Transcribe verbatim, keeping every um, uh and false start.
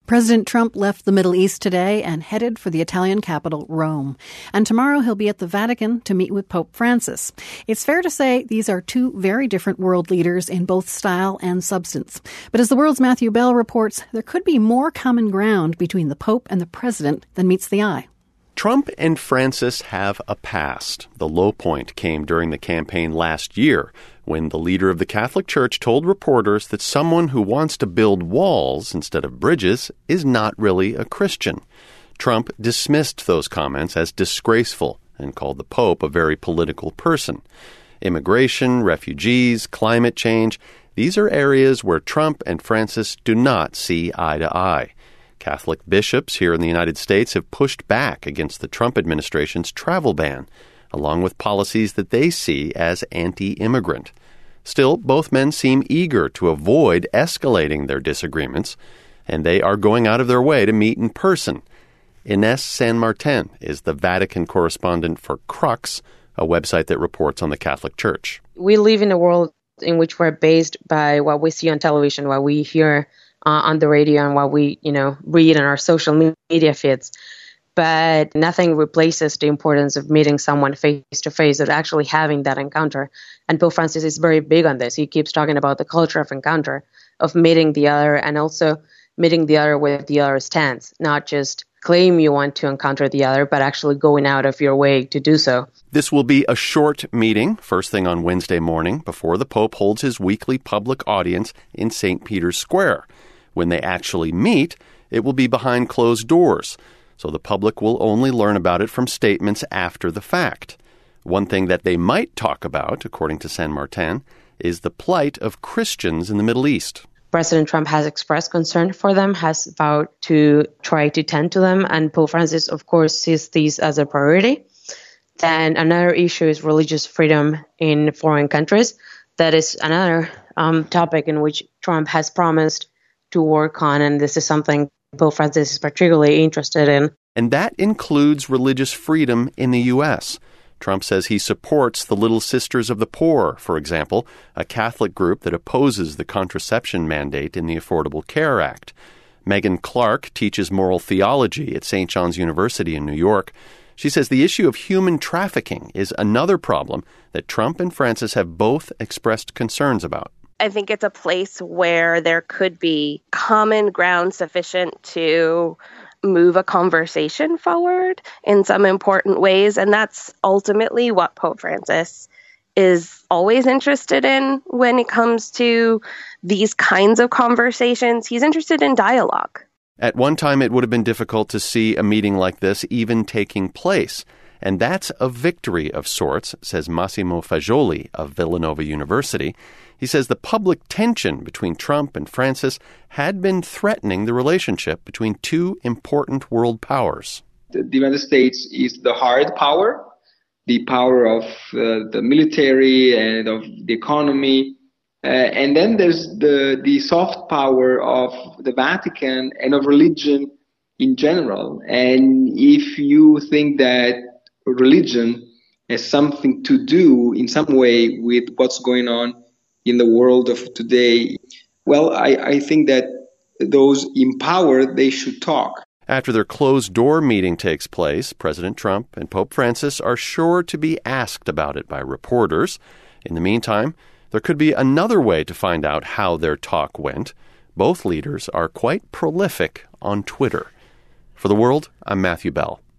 President Trump left the Middle East today and headed for the Italian capital, Rome. And tomorrow he'll be at the Vatican to meet with Pope Francis. It's fair to say these are two very different world leaders in both style and substance. But as the World's Matthew Bell reports, there could be more common ground between the Pope and the President than meets the eye. Trump and Francis have a past. The low point came during the campaign last year, when the leader of the Catholic Church told reporters that someone who wants to build walls instead of bridges is not really a Christian. Trump dismissed those comments as disgraceful and called the Pope a very political person. Immigration, refugees, climate change, these are areas where Trump and Francis do not see eye to eye. Catholic bishops here in the United States have pushed back against the Trump administration's travel ban, along with policies that they see as anti-immigrant. Still, both men seem eager to avoid escalating their disagreements, and they are going out of their way to meet in person. Ines San Martin is the Vatican correspondent for Crux, a website that reports on the Catholic Church. We live in a world in which we're based by what we see on television, what we hear uh, on the radio, and what we, you know, read in our social media feeds. But nothing replaces the importance of meeting someone face-to-face, of actually having that encounter. And Pope Francis is very big on this. He keeps talking about the culture of encounter, of meeting the other, and also meeting the other with the other's stance, not just claim you want to encounter the other, but actually going out of your way to do so. This will be a short meeting, first thing on Wednesday morning, before the Pope holds his weekly public audience in Saint Peter's Square. When they actually meet, it will be behind closed doors, so the public will only learn about it from statements after the fact. One thing that they might talk about, according to San Martin, is the plight of Christians in the Middle East. President Trump has expressed concern for them, has vowed to try to tend to them, and Pope Francis, of course, sees these as a priority. Then another issue is religious freedom in foreign countries. That is another um, topic in which Trump has promised to work on, and this is something Pope Francis is particularly interested in. And that includes religious freedom in the U S. Trump says he supports the Little Sisters of the Poor, for example, a Catholic group that opposes the contraception mandate in the Affordable Care Act. Megan Clark teaches moral theology at Saint John's University in New York. She says the issue of human trafficking is another problem that Trump and Francis have both expressed concerns about. I think it's a place where there could be common ground sufficient to move a conversation forward in some important ways. And that's ultimately what Pope Francis is always interested in when it comes to these kinds of conversations. He's interested in dialogue. At one time, it would have been difficult to see a meeting like this even taking place. And that's a victory of sorts, says Massimo Fagioli of Villanova University. He says the public tension between Trump and Francis had been threatening the relationship between two important world powers. The United States is the hard power, the power of uh, the military and of the economy. Uh, and then there's the, the soft power of the Vatican and of religion in general. And if you think that religion has something to do in some way with what's going on in the world of today, well, I, I think that those in power, they should talk. After their closed-door meeting takes place, President Trump and Pope Francis are sure to be asked about it by reporters. In the meantime, there could be another way to find out how their talk went. Both leaders are quite prolific on Twitter. For The World, I'm Matthew Bell.